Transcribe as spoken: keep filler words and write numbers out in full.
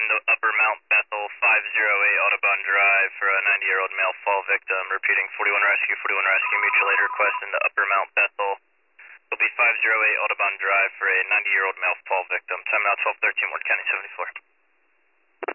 into Upper Mount Bethel, five oh eight Audubon Drive for a ninety-year-old male fall victim. Repeating forty-one Rescue, forty-one Rescue, mutual aid request into Upper Mount Bethel. Will be five oh eight Audubon Drive for a ninety-year-old male fall victim. Time now twelve thirteen, Ward County seventy-four.